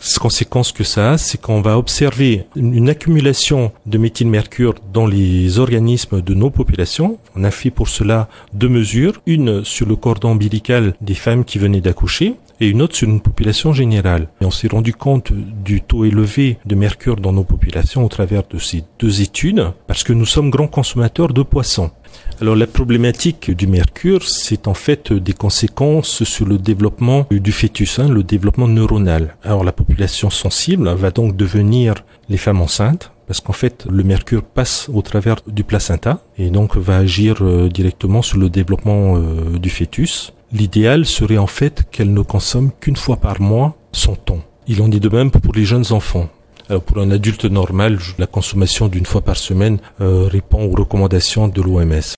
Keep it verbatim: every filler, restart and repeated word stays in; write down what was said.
conséquence que ça a, c'est qu'on va observer une accumulation de méthylmercure dans les organismes de nos populations. On a fait pour cela deux mesures, une sur le cordon ombilical des femmes qui venaient d'accoucher et une autre sur une population générale. Et on s'est rendu compte du taux élevé de mercure dans nos populations au travers de ces deux études parce que nous sommes grands consommateurs de poissons. Alors la problématique du mercure, c'est en fait des conséquences sur le développement du fœtus, hein, le développement neuronal. Alors la population sensible va donc devenir les femmes enceintes, parce qu'en fait le mercure passe au travers du placenta et donc va agir euh, directement sur le développement euh, du fœtus. L'idéal serait en fait qu'elle ne consomme qu'une fois par mois son thon. Il en est de même pour les jeunes enfants. Alors pour un adulte normal, la consommation d'une fois par semaine euh, répond aux recommandations de l'O M S.